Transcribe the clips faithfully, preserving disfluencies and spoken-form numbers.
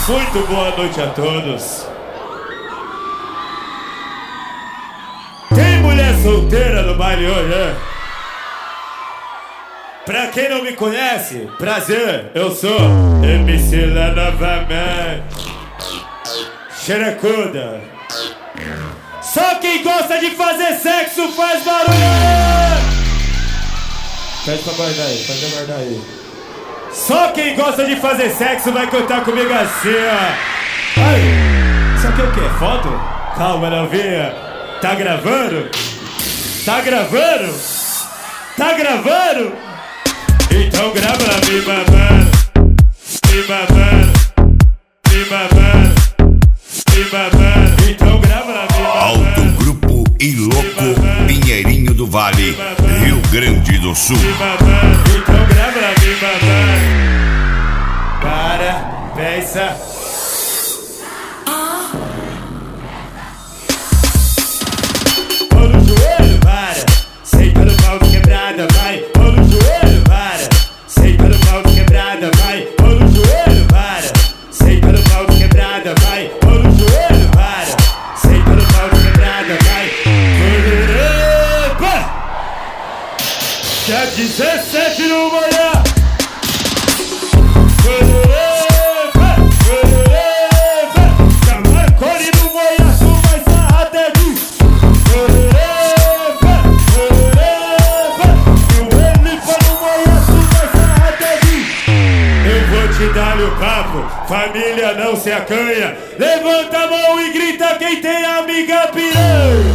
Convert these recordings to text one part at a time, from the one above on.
Muito boa noite a todos. Tem mulher solteira no baile hoje, é? Pra quem não me conhece, prazer, eu sou M C lá novamente. Xerecuda. Só quem gosta de fazer sexo faz barulho. Pede pra guardar aí, pode guardar aí. Só quem gosta de fazer sexo vai cantar comigo assim, ó. Ai, isso aqui é o quê? Foto? Calma, novinha. Tá gravando? Tá gravando? Tá gravando? Então grava lá, me babando, me babando, me babando, me babando. Então grava lá, me babando. Alto Grupo e Louco, Pinheirinho do Vale, Rio Grande do Sul. Me babando. Então grava lá, me babando. Para, pensa. Mão no joelho, para. Senta no pau de quebrada, vai. Mão no joelho, para. Senta no pau de quebrada, vai. Mão no joelho, para. Senta no pau de quebrada, vai. Mão no joelho, para. Senta no pau de quebrada, vai. Epa! Dia dezessete no manhã. Dá-lhe o papo, família não se acanha. Levanta a mão e grita quem tem amiga piranha.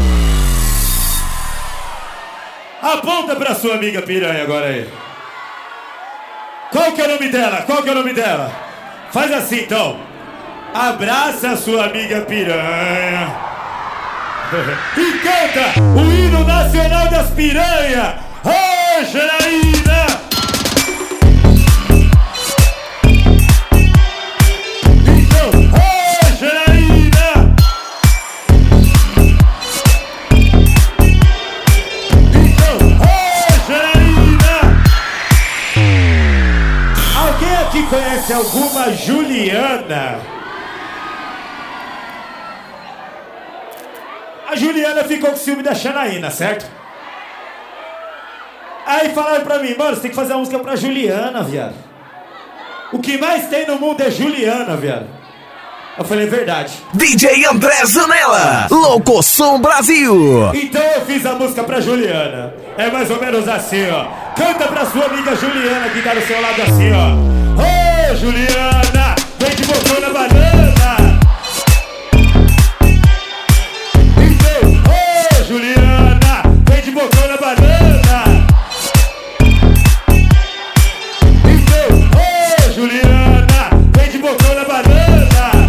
Aponta pra sua amiga piranha agora aí. Qual que é o nome dela? Qual que é o nome dela? Faz assim então. Abraça a sua amiga piranha e canta o hino nacional das piranhas. Ô, Janaína! Conhece alguma Juliana? A Juliana ficou com ciúme da Janaína, certo? Aí falaram pra mim, mano, você tem que fazer uma música pra Juliana, viado. O que mais tem no mundo é Juliana, viado. Eu falei, verdade. D J André Zanella, Louco Som Brasil. Então eu fiz a música pra Juliana. É mais ou menos assim, ó. Canta pra sua amiga Juliana que tá do seu lado assim, ó. Ô, oh, Juliana, vem de bocão na banana. Então, ô, oh, Juliana, vem de bocão na banana. Então, ô, oh, Juliana, vem de bocão na banana.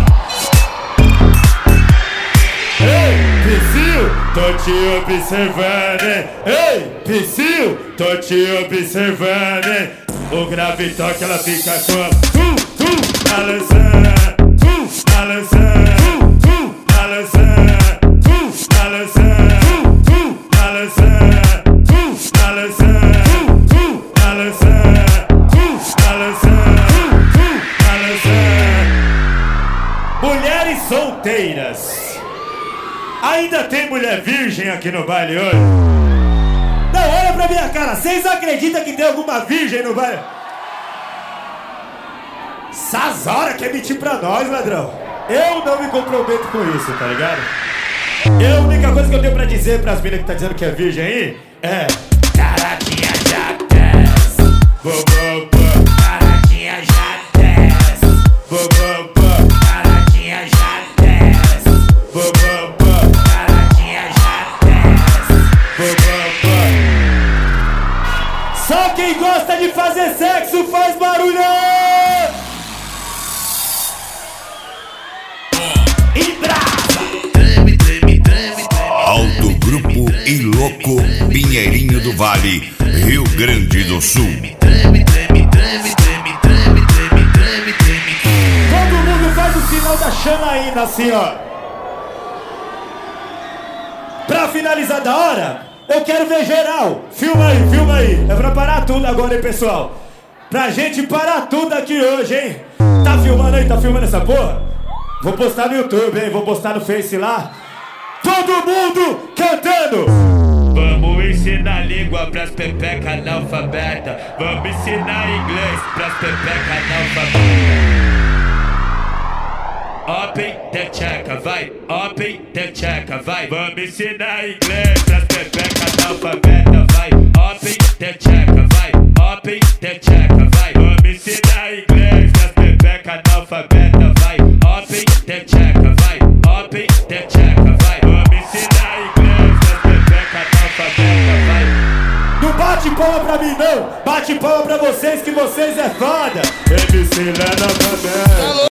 Ei, Psyu, tô te observando, hein? Ei, Psyu, tô te observando, hein? O grave toque, ela fica com tu, tu, balançando, tu, balançando, tu, balançando, tu, balançando, tu, balançando, tu, balançando, tu, balançando, tu, balançando, tu, balançando. Mulheres solteiras. Ainda tem mulher virgem aqui no baile hoje? Não, olha pra minha cara, vocês acreditam que tem alguma virgem no baile? Sazora quer mentir pra nós, ladrão. Eu não me comprometo com isso, tá ligado? E a única coisa que eu tenho pra dizer pras minas que tá dizendo que é virgem aí é: caradinha já desce, bobobô, caradinha já desce, bobobô, caradinha já desce, bobobô, caradinha já desce, bobobô. Só quem gosta de fazer sexo faz barulho! E brava! Treme, treme, treme, treme. Alto Grupo e Louco, Pinheirinho do Vale, Rio Grande do Sul. Treme, treme, treme, treme, treme, treme, treme, treme. Todo mundo faz o sinal da Janaína assim, ó. Pra finalizar da hora, eu quero ver geral. Filma aí, filma aí. É pra parar tudo agora, hein, pessoal? Pra gente parar tudo aqui hoje, hein? Tá filmando aí, tá filmando essa porra? Vou postar no YouTube, hein? Vou postar no Face lá. Todo mundo cantando! Vamos ensinar língua pras pepeca analfabeta. Vamos ensinar inglês pras pepeca analfabeta. Open the checa, vai. Open the checa, vai. Vamos ensinar inglês pras pepeca analfabeta, vai. Open the checa, vai. Open the checa, vai. Vamos ensinar inglês pras pepeca analfabeta, vai. Open the checa, vai. Open the checa, vai. Vamos ensinar inglês pras pepeca analfabeta, vai. Não bate palma pra mim não, bate palma pra vocês que vocês é foda. M C Lena também.